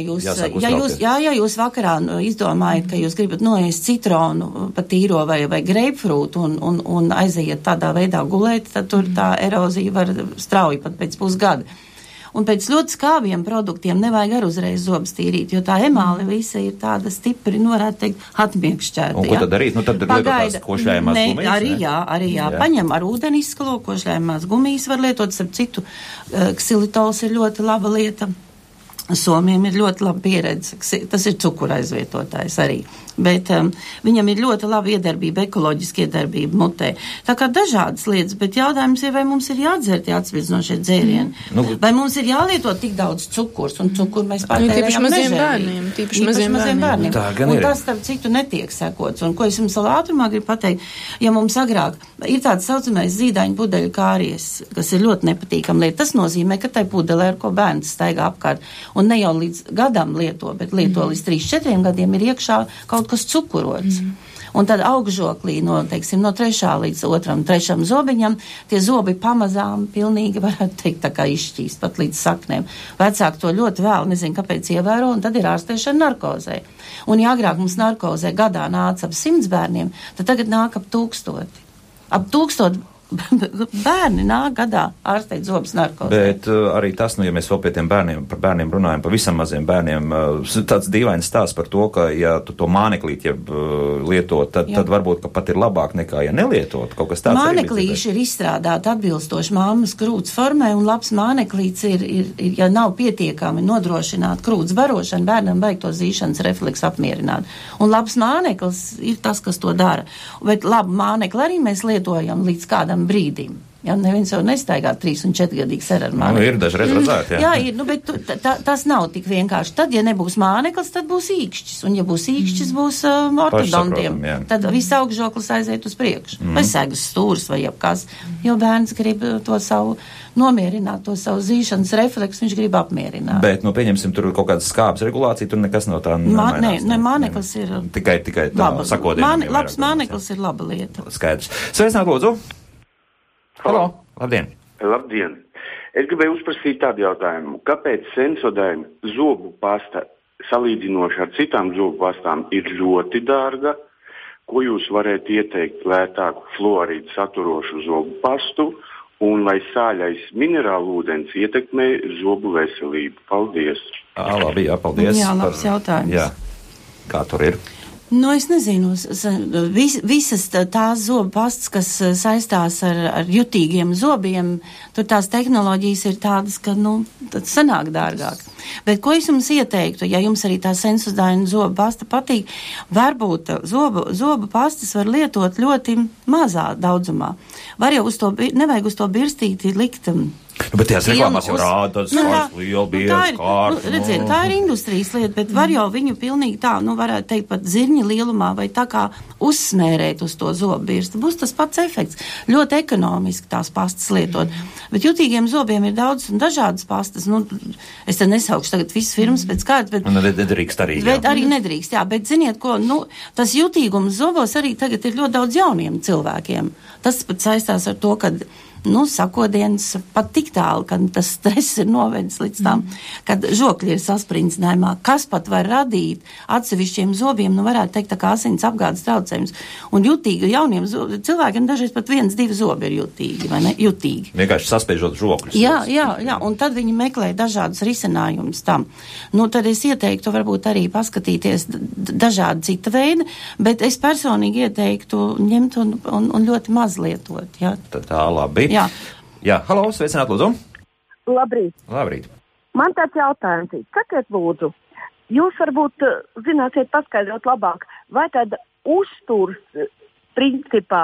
S2: ja jūs vakarā izdomājat, ka jūs gribat noiest citronu pa tīro vai greipfrūtu un aiziet tādā veidā gulēt, tad tur tā erozija var strauji pat pēc pusgada. Un pēc ļoti skābiem produktiem nevajag ar uzreiz zobus tīrīt, jo tā emāle visa ir tāda stipri, varētu teikt, atmiekšķēta.
S1: Un ko tad darīt? Tad lietot tās košļājumās gumijas?
S2: Arī jā. Paņem ar ūdeni izskalo, košļājumās gumijas var lietot, starp citu, ksilitols ir ļoti laba lieta. Somiem ir ļoti laba pieredze, tas ir cukura aizvietotājs arī, bet viņam ir ļoti laba iedarbība, ekoloģiska iedarbība mutē. Tā kā dažādas lietas, bet jautājums ir, vai mums ir jādzer tie atsvirzinošie dzērieni, vai mums ir jālieto tik daudz cukurs, un cukuru mēs patērējam nežēlīgi. Tīpaši maziem bērniem. Un tas, starp citu, netiek sekots. Un ko es jums vēl ātrumā gribu pateikt, ja mums agrāk ir tāds saucamais zīdaiņu pudeļu kāries, kas ir ļoti nepatīkam lieta, tas nozīmē, ka tai pudelē, ar ko bērns staigā apkārt, un ne jau līdz gadam lieto, bet lieto līdz 3-4 gadiem ir iekšā kaut kas cukurots. Un tad augžoklī no 3. līdz 3. zobiņam tie zobi pamazām pilnīgi varētu teikt tā kā izšķīst pat līdz saknēm. Vecāki to ļoti vēl, nezinu, kāpēc ievēro, un tad ir ārstēšana narkozē. Un ja agrāk mums narkozē gadā nāca ap 100 bērniem, tad tagad nāk ap 1000. Ap 1000 bērni nāk gadā ārstēt zobus narkozē.
S1: Bet arī tas, ja mēs vēl pie tiem par bērniem runājam, pavisam maziem bērniem, tāds dīvains stāsts par to, ka ja tu to māneklīti lietot, tad varbūt, ka pat ir labāk nekā, ja nelietot. Kaut kas tāds
S2: Māneklīši ir izstrādāti atbilstoši māmas krūts formai, un labs māneklīts ir, ja nav pietiekami nodrošināt krūts barošanu, bērnam vajag to zīšanas refleksu apmierināt. Un labs māneklis ir tas, kas to dara. Bet labu mānekli arī mēs lietojam līdz kādam brīdim. Ja, neviens jau nestaigā 3 un 4 gadīgs ar mānekli.
S1: Ir dažreiz redzēt, jā.
S2: Jā, ir, bet tas nav tik vienkārši. Tad, ja nebūs māneklis, tad būs īkšķis. Un ja būs īkšķis, būs ortodontiem. Tad viss augšžoklis aiziet uz priekšu. Vai segas stūrs vai jebkas. Jo bērns grib to savu nomierināt, to savu zīšanas refleksu, viņš grib apmierināt.
S1: Bet, pieņemsim, tur kaut kādas skābes regulācija, tur nekas no tā nemainās.
S2: Nē, māneklis ir
S1: tikai tā sakodienam.
S2: Labs māneklis ir laba lieta.
S1: Skaidrs. Sveicināt, lūdzu. Halo, labdien!
S11: Labdien! Es gribēju uzprasīt tādu jautājumu. Kāpēc Sensodyne zobu pasta salīdzinoši ar citām zobu pastām ir ļoti dārga? Ko jūs varētu ieteikt lētāku fluorīdu saturošu zobu pastu? Un vai sāļais minerālu ūdens ietekmē zobu veselību? Paldies!
S1: Labi, jā, paldies!
S2: Jā, labs jautājums.
S1: Jā. Kā tur ir?
S2: Es nezinu, visas tās zobu pastas, kas saistās ar jutīgiem zobiem, tur tās tehnoloģijas ir tādas, ka, tad sanāk dārgāk. Bet ko es jums ieteiktu, ja jums arī tā Sensodyne zobu pasta patīk, varbūt zobu pastas var lietot ļoti mazā daudzumā. Var jau nevajag uz to birstīti likt.
S1: Bet tajās reklāmās jau rāda tādas kārs, liela, biezas kārtas.
S2: Redziet, tā ir industrijas lieta, bet var jau viņu pilnīgi tā, varētu teikt pat zirņa lielumā vai tā kā uzsmērēt uz to zobu birstu. Būs tas pats efekts. Ļoti ekonomiski tās pastas lietot. Bet jutīgiem zobiem ir daudz un dažādas pastas. Es te nesaukšu tagad visas firmas pēc kārtas, bet...
S1: Nedrīkst arī, jā.
S2: Bet arī nedrīkst, jā. Bet ziniet ko, tas jutīgums zobos arī tagad ir ļoti daudz jauniem cilvēkiem. Tas pat saistās ar to, kad sakodienas pat tik tālu, kad tas stress ir novedis līdz tam, kad žokļi ir saspringzinājumā, kas pat var radīt atsevišķiem zobiem, varētu teikt, tā kā asins apgādes traucējums. Un jutīgi jauniem cilvēkiem dažreiz pat 1-2 zobi ir jutīgi, vai ne? Jutīgi.
S1: Vienkārši saspiežot žokļus.
S2: Jā, un tad viņi meklē dažādus risinājumus tam. Tad es ieteiktu varbūt arī paskatīties dažādi cita veida, bet es personīgi ieteiktu ņemt un ļoti maz lietot. Jā.
S1: Tā labi. Jā, halo, sveicināt, lūdzu.
S12: Labrīt. Man tāds jautājums ir. Sakiet, lūdzu, jūs varbūt zināsiet paskaidrot labāk, vai tad uzturs principā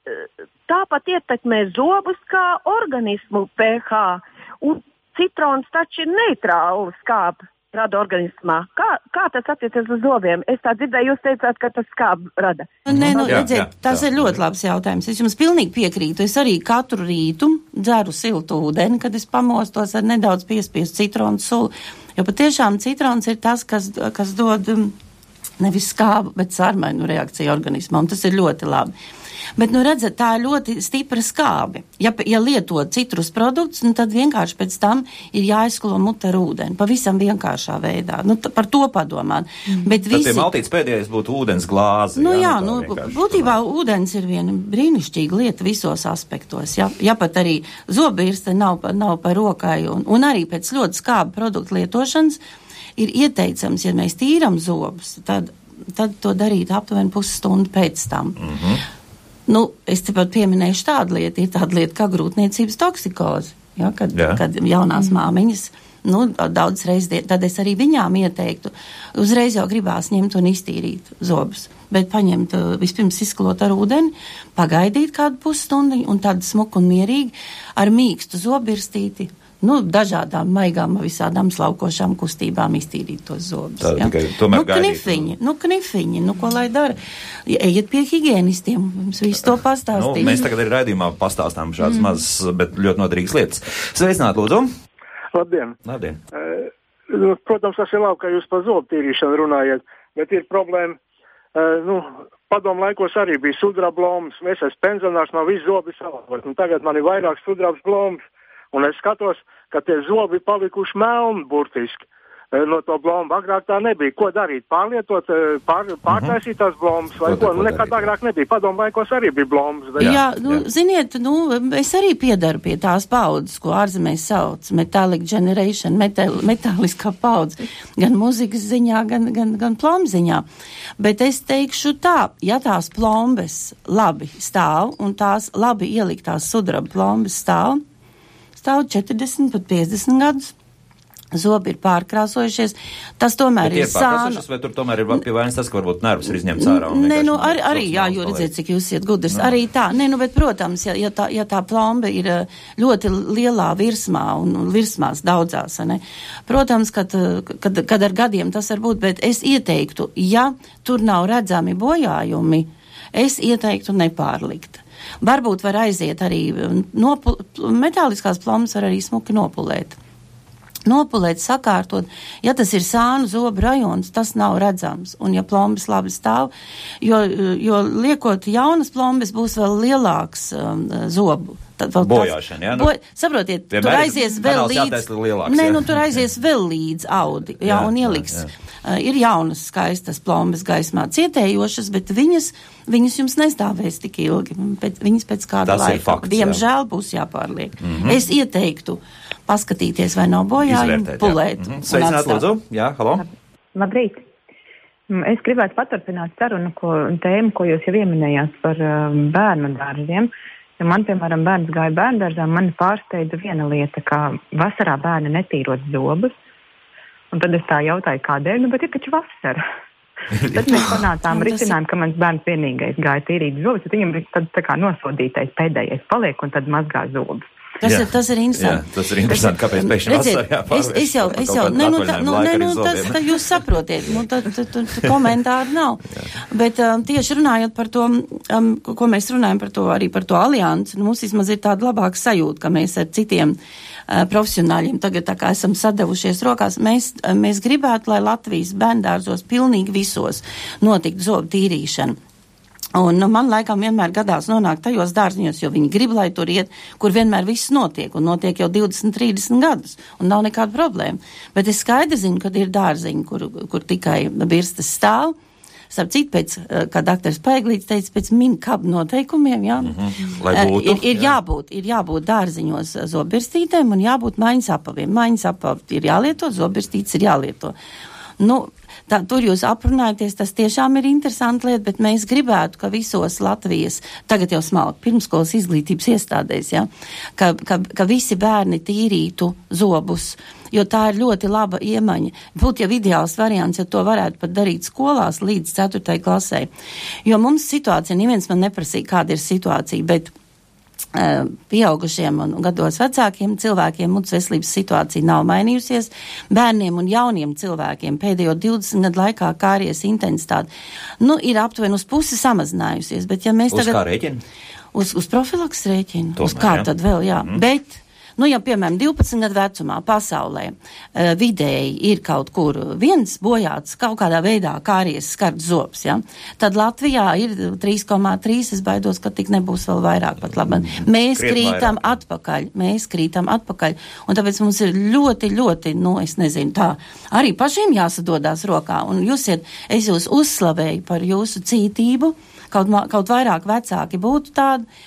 S12: tāpat ietekmē zobus kā organismu pH, un citrons taču ir neitrāla skābe rada organismā. Kā tas attiecas uz zobiem? Es tā dzirdēju, jūs teicāt, ka tas skābi rada.
S2: Redziet, tas ir ļoti labs jautājums. Es jums pilnīgi piekrītu. Es arī katru rītu dzeru siltu ūdeni, kad es pamostos ar nedaudz piespiestu citronu sulu. Jo patiešām citrons ir tas, kas dod nevis skābu, bet sarmainu reakciju organismam. Tas ir ļoti labi. Bet, redzat, tā ir ļoti stipra skābe. Ja lietot citrus produktus, tad vienkārši pēc tam ir jāizskalo mute ar ūdeni. Pavisam vienkāršā veidā. Par to padomāt. Bet
S1: tad pie maltītes pēdējais būtu ūdens glāze.
S2: Būtībā ūdens ir viena brīnišķīga lieta visos aspektos. Ja pat arī zobirste nav par rokai un arī pēc ļoti skāba produktu lietošanas ir ieteicams, ja mēs tīram zobus, tad to darīt aptuveni pusstundu pēc tam. Es tepat pieminēšu tādu lietu, ir tāda lieta kā grūtniecības toksikoze, kad jaunās māmiņas, daudz reizes, tad es arī viņām ieteiktu, uzreiz jau gribās ņemt un iztīrīt zobus, bet paņemt, vispirms izskalot ar ūdeni, pagaidīt kādu pusstundu un tādu smuku un mierīgi ar mīkstu zobirstīti, dažādām maigām, visādām slaukošām kustībām iztīrīt tos zobus. Knifiņi, ko lai dara? Ejiet pie higienistiem, mums visu to pastāstīt.
S1: Mēs tagad arī raidījumā pastāstām šādas mazas, bet ļoti noderīgas lietas. Sveicināt, lūdzu!
S13: Labdien! Protams, tas ir labi, ka jūs par zobu tīrīšanu runājat, bet ir problēma. Padomu laikos arī bija sudraba lomas, mēs esam pensionārs, nav visi zobi salabot, un tagad man ir vairāk sudrabas lomas. Un es skatos, ka tie zobi palikuši melni burtiski. no to blombu. Agrāk tā nebija. Ko darīt? Pārlietot, pārtaisīt tās blombas vai ko? Nu, nekad agrāk nebija. Padomu laikos arī bija blombas. Bet...
S2: Jā, ziniet, es arī piedaru pie tās paudzes, ko ārzemēs sauc metallic generation, metāliskā paudze, gan muzikas ziņā, gan plombu ziņā. Bet es teikšu tā, ja tās plombes labi stāv un tās labi ieliktās sudraba plombes stāv 40, pat 50 gadus. Zobi ir pārkrāsojušies, tas tomēr ir sāna.
S1: Vai tur tomēr ir pie vainas tas, ka varbūt nervus ir izņemts ārā?
S2: Nē, arī, jā, jo redziet, cik jūs iet gudrs, arī tā. Nē, bet, protams, ja tā plomba ir ļoti lielā virsmā un virsmās daudzās, ne? Protams, kad ar gadiem tas var būt, bet es ieteiktu, ja tur nav redzami bojājumi, es ieteiktu nepārlikt. Varbūt var aiziet arī, metāliskās plombas var arī smuki nopulēt. Nopulēt, sakārtot, ja tas ir sānu zobu rajons, tas nav redzams, un ja plombas labi stāv, jo liekot jaunas plombas būs vēl lielāks zobu.
S1: Bojāšana, jā?
S2: Saprotiet, tur aizies vēl līdz, tur aizies vēl līdz audi, jā, un ieliks. Jā. Ir jaunas skaistas plombas gaismā cietējošas, bet viņas jums nestāvēs tik ilgi, viņas pēc kāda laika. Diemžēl būs jāpārliek. Es ieteiktu paskatīties, vai nav bojājumi, pulēt.
S1: Sveicināt, lūdzu. Jā, halo.
S14: Labrīt. Es gribētu paturpināt sarunu tēmu, ko jūs jau ieminējāt par bērnu dārziem. Ja man, piemēram, bērns gāja bērndārzā, mani pārsteidza viena lieta, kā vasarā bērni netīrot zobus. Un tad es tā jautāju, kādēļ, bet ir taču vasara. Tad mēs panācām risinājumu, ka mans bērns vienīgais gāja tīrīt zobus, tad viņam tad tā kā nosodītais pēdējais paliek un tad mazgā zobus.
S2: Tas ir interesanti.
S1: Jā, tas ir interesanti, kāpēc pēkšņi vasarā jāpārvērš.
S2: Tas jūs saprotiet, komentāru nav. Bet tieši runājot par to, ko mēs runājam par to, arī par to aliansi, mums vismaz ir tāda labāka sajūta, ka mēs ar citiem profesionāļiem tagad tā kā esam sadavušies rokās. Mēs gribētu, lai Latvijas bērndārzos pilnīgi visos notiktu zobu tīrīšana. Un man laikam vienmēr gadās nonākt tajos dārziņos, jo viņi grib, lai tur iet, kur vienmēr viss notiek, un notiek jau 20, 30 gadus, un nav nekāda problēma. Bet es skaidri zinu, kad ir dārziņi, kur tikai birstas stāv. Starp citu, kā doktors Paiglīts teica, pēc minkabu noteikumiem, jā, ir jābūt dārziņos zobbirstītēm un jābūt maiņas apaviem. Maiņas apavi ir jālieto, zobbirstītes ir jālieto. Tur jūs aprunājaties, tas tiešām ir interesanti lieta, bet mēs gribētu, ka visos Latvijas, tagad jau smalki, pirmskolas izglītības iestādēs, ja, ka visi bērni tīrītu zobus, jo tā ir ļoti laba iemaņa. Būtu jau ideāls variants, ja to varētu pat darīt skolās līdz 4. klasē. Jo mums situācija, neviens man neprasīja, kāda ir situācija, bet pieaugušiem un gados vecākiem cilvēkiem mutes veselības situācija nav mainījusies. Bērniem un jauniem cilvēkiem pēdējo 20 gadu laikā kāries intensitāte, ir aptuveni uz pusi samazinājusies. Bet ja mēs tagad...
S1: Uz kā rēķina?
S2: Uz profilaks rēķina. Tomēr, uz kā tad vēl, jā. Bet... ja, piemēram, 12 gadu vecumā pasaulē vidēji ir kaut kur viens bojāts kaut kādā veidā kāries skarts zobs, ja, tad Latvijā ir 3,3, es baidos, ka tik nebūs vēl vairāk pat labi. Mēs krītam atpakaļ, un tāpēc mums ir ļoti, ļoti, es nezinu, tā, arī pašiem jāsadodās rokā, un es jūs uzslavēju par jūsu cītību, kaut vairāk vecāki būtu tādi,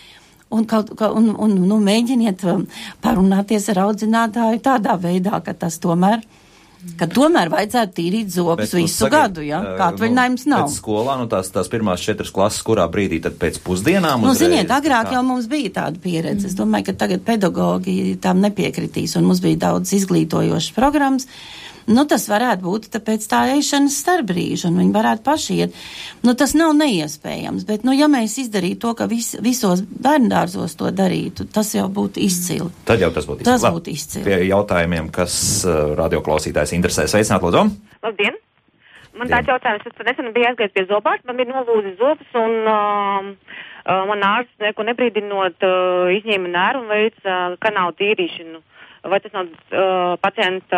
S2: un mēģiniet parunāties ar audzinātāju tādā veidā, ka tas tomēr vajadzētu tīrīt zobus visu gadu, ja? Kā atvaļinājums nav.
S1: Pēc skolā, tās pirmās 4 klases, kurā brīdī tad pēc pusdienām uzreiz?
S2: Ziniet, agrāk jau mums bija tāda pieredze. Es domāju, ka tagad pedagogi tam nepiekritīs, un mums bija daudz izglītojošas programmas. Tas varētu būt tāpēc tā ēšanas starpbrīžu, un viņi varētu paši iet. Tas nav neiespējams, bet, ja mēs izdarītu to, ka visos bērndārzos to darītu, tas jau būtu izcili.
S1: Tad jau tas būtu izcili.
S2: Tas būtu izcili.
S1: Pie jautājumiem, kas radioklausītājs interesē. Sveicināt, lūdzu.
S15: Labdien! Man tāds jautājums, es nesen biju aizgājis pie zobārsta, man bija nolūzis zobus, un man ārsts neko nebrīdinot izņēma nervu un veica kanālu tīrīšanu. Vai tas nav pacienta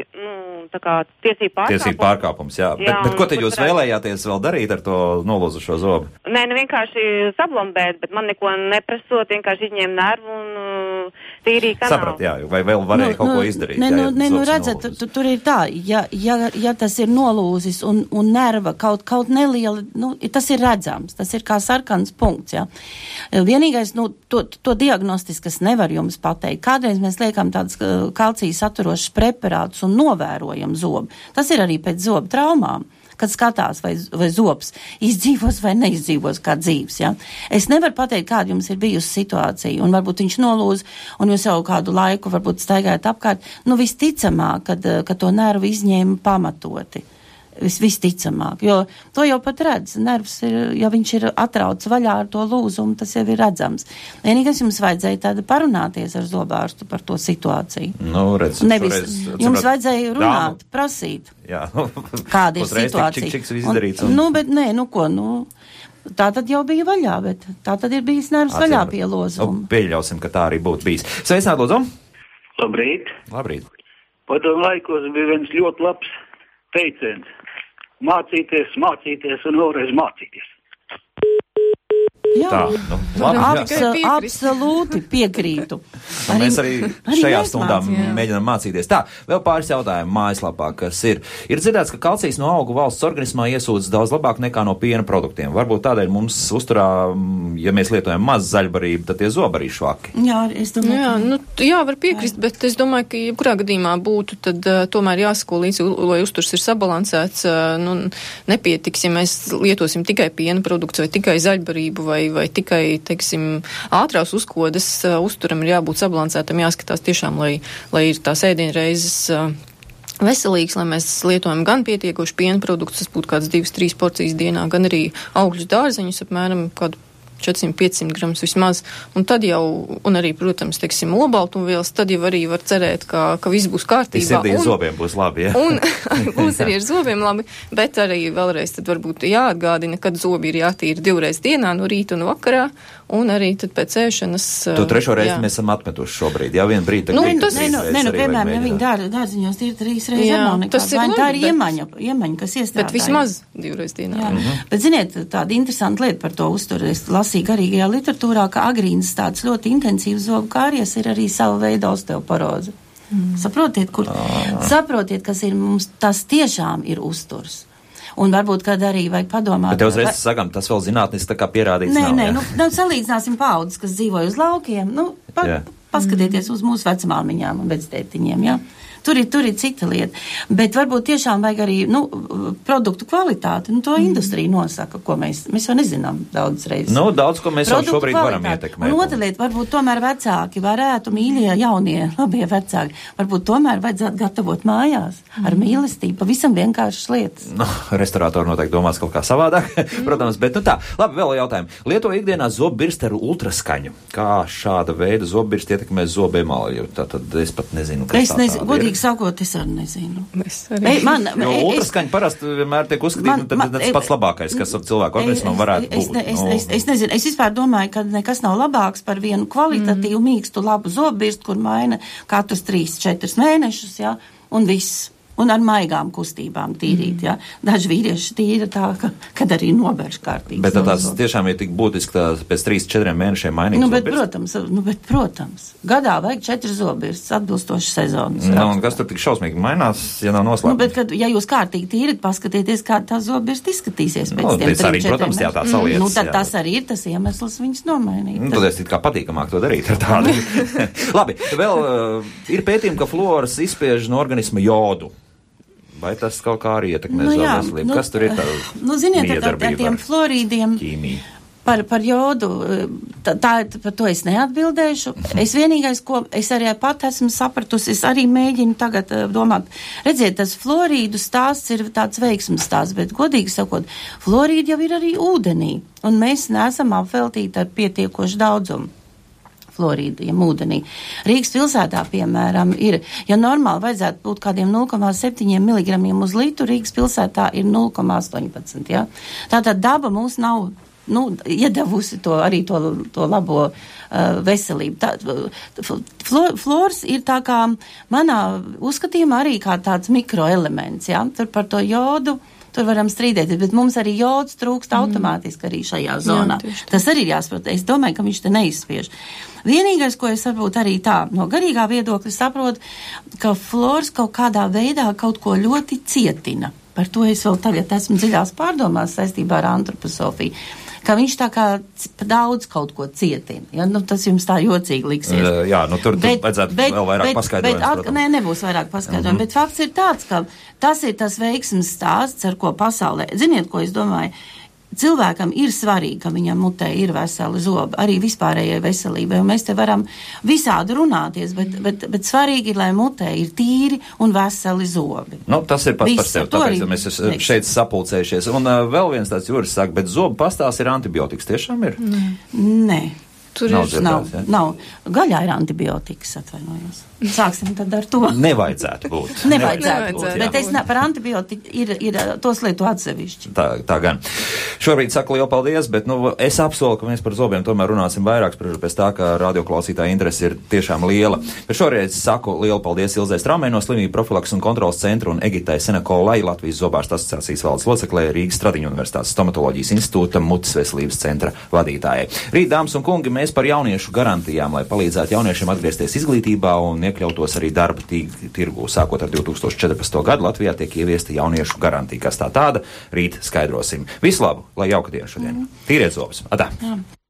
S15: tiesību pārkāpums?
S1: Tiesību pārkāpums, jā. Bet ko te jūs vēlējāties vēl darīt ar to nolūzušo zobu?
S15: Nē, vienkārši sablombēt, bet man neko neprasot, vienkārši izņēma nervu un tīrī kanāli.
S1: Saprat, jā, vai vēl varēja kaut ko izdarīt?
S2: Redzat, tur ir tā, ja tas ir nolūzis un nerva kaut neliela, tas ir redzams, tas ir kā sarkans punkts, jā. Vienīgais, to diagnostiskas nevar jums pateikt. Kādreiz mēs liekam tādas kalcija saturošas preparātus un novērojam zobu. Tas ir arī pēc zobu traumām, kad skatās, vai zobs izdzīvos vai neizdzīvos kā dzīves, ja? Es nevaru pateikt, kāda jums ir bijusi situācija, un varbūt viņš nolūz, un jūs jau kādu laiku varbūt staigājat apkārt, visticamāk, kad to nervu izņēma pamatoti. Visticamāk, jo to jau pat redz, nervs ir, ja viņš ir atrauts vaļā ar to lūzumu, tas jau ir redzams. Vienīgais jums vajadzēja tāda parunāties ar zobārstu par to situāciju. Nevis, jums vajadzēja runāt, prasīt.
S1: Jā.
S2: Kāda ir situācija. Tā tad jau bija vaļā, bet tā tad ir bijis nervs vaļā pie lozuma.
S1: Pieļausim, ka tā arī būtu bijis. Sveicināt, lūdzu!
S16: Labrīt!
S1: Labrīt!
S16: Padomu laikos bija viens ļoti labs teiciens. Mācīties un vēlreiz mācīties.
S2: Jā, absolūti piekrītu.
S1: Mēs arī šajā stundā mēģinām mācīties. Tā, vēl pāris jautājumu mājaslapā, kas ir. Ir dzirdēts, ka kalcijs no augu valsts organismā iesūdz daudz labāk nekā no piena produktiem. Varbūt tādēļ mums uzturā, ja mēs lietojam maz zaļbarību, tad tie zobi arī švaki.
S2: Jā, es domāju.
S10: Jā, var piekrist, bet es domāju, ka jebkurā gadījumā būtu tad tomēr jāsako līdzi, lai uzturs ir sabalansēts. Nepietiks, ja mēs lietosim tikai piena produktus vai tikai zaļbarību vai tikai, teiksim, ātrās uzkodas uzturam ir jābūt sabalansētam, jāskatās tiešām, lai ir tās ēdienreizes veselīgs, lai mēs lietojam gan pietiekoši piena produktus, tas būtu kāds 2-3 porcijas dienā, gan arī augļus dārzeņus, apmēram kādu 400-500 gramus vismaz, un tad jau, un arī, protams, teiksim, olbaltumvielas, tad jau arī var cerēt, ka viss būs kārtībā.
S1: Sirdīm zobiem būs labi, ja?
S10: Un būs arī ar zobiem labi, bet arī vēlreiz tad varbūt jāatgādina, kad zobi ir jātīra 2 reizes dienā, no rīta un vakarā, un arī tad pēc ēšanas.
S1: To 3. reizi mēs esam atmetuši šobrīd, jā, vienu brīdi.
S2: Piemēram, ja viņi dārziņos tīra 3 reizes harmonikā, vai tā ir iemaņa, kas iestrādāja.
S10: Bet vismaz 2 reizes dienā.
S2: Bet, ziniet, tāda interesanta lieta par to uzturu. Es lasīju garīgajā literatūrā, ka agrīnas tāds ļoti intensīvs zobu kāries ir arī sava veida osteoporoze. Saprotiet, kas ir mums, tas tiešām ir uzturs. Un varbūt, kad arī vajag padomāt.
S1: Bet uzreiz sakam, tas vēl zinātnis tā kā pierādīts nav.
S2: Salīdzināsim paudzes, kas dzīvoja uz laukiem. Paskatieties uz mūsu vecmāmiņām un vectētiņiem, jā. Tur ir cita lieta. Bet varbūt tiešām vajag arī, produktu kvalitāti, to industrija nosaka, ko mēs jau nezinām daudz reizes.
S1: Daudz, ko mēs jau šobrīd varam ietekmēt.
S2: Un otra lieta, varbūt tomēr vecāki varētu, mīļie, jaunie, labie vecāki, varbūt tomēr vajadzētu gatavot mājās ar mīlestību, pavisam vienkāršas lietas.
S1: Restorātori noteikti domās kaut kā savādāk, protams, bet tā. Labi, vēl jautājumu. Lieto ikdienā zobbirsti ar ultraskaņu. Kā šāda veida zobbirsti ietekmē zobu emāli? Tātad es pat nezinu, kas tā ir.
S2: Sakot, es arī nezinu.
S1: Jo ultraskaņa parasti vienmēr tiek uzskatīta, tas pats labākais, kas ar cilvēku organismam varētu būt.
S2: Es nezinu, es vispār domāju, ka nekas nav labāks par vienu kvalitatīvu, mīkstu, labu zobbirstu, kur maina katrus 3-4 mēnešus, jā, un viss. Un ar maigām kustībām tīrīt, jā. Daži vīrieši tīra tā, kad arī nobērš kārtīgi.
S1: Bet tās tiešām ir tik būtiski tā pēc 3-4 mēnešiem mainīt
S2: zobbirsts? Protams. Gadā vajag 4 zobbirsts atbilstoši sezonas.
S1: Un kas tur tik šausmīgi mainās, ja nav noslēpums?
S2: Ja jūs kārtīgi tīrit, paskatieties, kā tā zobbirsts izskatīsies pēc tiem 3-4 mēnešiem.
S1: Protams, jā, tā saliecas.
S2: Tad tas arī ir tas iemesls viņus nomainīt.
S1: Tad es it kā patīkamāk to darīt ar tādu. Labi, vēl ir pētījumi, ka fluors izspiež no organisma jodu. Vai tas kaut kā arī ietekmē zobu veselību? Kas tur ir tā
S2: ziniet, ar tiem fluorīdiem par jodu, par to es neatbildēšu. Es vienīgais, ko es arī pat esmu sapratusi, es arī mēģinu tagad domāt. Redziet, tas fluorīdu stāsts ir tāds veiksmes stāsts, bet godīgi sakot, fluorīdi jau ir arī ūdenī, un mēs neesam apveltīti ar pietiekošu daudzumu fluorīdiem ūdenī. Rīgas pilsētā, piemēram, ir, ja normāli vajadzētu būt kādiem 0,7 mg uz litru, Rīgas pilsētā ir 0,18, ja? Tātad daba mūs nav, iedavusi to labo veselību. Fluors ir tā kā manā uzskatījumā arī kā tāds mikroelements, ja? Tur par to jodu tur varam strīdēties, bet mums arī jods trūkst automātiski arī šajā zonā. Tas arī ir jāsaprot. Es domāju, ka viņš te neizspiež. Vienīgais, ko es varbūt arī tā no garīgā viedokļa saprotu, ka flors kaut kādā veidā kaut ko ļoti cietina. Par to es vēl tagad esmu dziļās pārdomās saistībā ar antroposofiju. Ka viņš tā kā daudz kaut ko cietina. Ja? Nu, tas jums tā jocīgi liksies.
S1: Jā, nu tur vajadzētu vēl vairāk paskaidrojums.
S2: Nē, nebūs vairāk paskaidrojums, bet fakts ir tāds, ka tas ir tas veiksmes stāsts, ar ko pasaulē. Ziniet, ko es domāju? Cilvēkam ir svarīgi, ka viņam mutē ir veseli zobi, arī vispārējai veselībai, un mēs te varam visādi runāties, bet svarīgi ir, lai mutē ir tīri un veseli zobi.
S1: Nu, tas ir pats par sevi, tāpēc mēs šeit sapulcējušies. Un vēl viens tāds Juris saka, bet zobu pastās ir antibiotikas, tiešām ir?
S2: Nē. Tur
S1: nav.
S2: Gaļā ir antibiotikas, atvainojos. Sāksim tad ar to.
S1: Nevajadzētu būt.
S2: Nevajadzētu būt, bet es par antibiotiku ir tos lietu atsevišķi.
S1: Tā gan. Šobrīd saku lielu paldies, bet es apsolu, ka mēs par zobiem tomēr runāsim vairāk, pēc tā, ka radioklausītāja interese ir tiešām liela. Bet šoreiz saku lielu paldies Ilzai Straumei no Slimību profilaks un kontrolas centra un Egitai Senekolai, Latvijas zobārstu asociācijas valdes loceklē, Rīgas Stradiņu universitātes stomatoloģijas institūta mutes veselības centra vadītājai. Rīt, dāmas un kungi, mēs par jauniešu garantijām, lai palīdzētu jauniešiem atgriezties izglītībā un iekļautos arī darba tirgū. Sākot ar 2014. gadu Latvijā tiek ieviesta jauniešu garantija. Kas tā tāda? Rīt skaidrosim. Visu labu, lai jauka diena šodien. Tīriet zobus. Atā! Jā.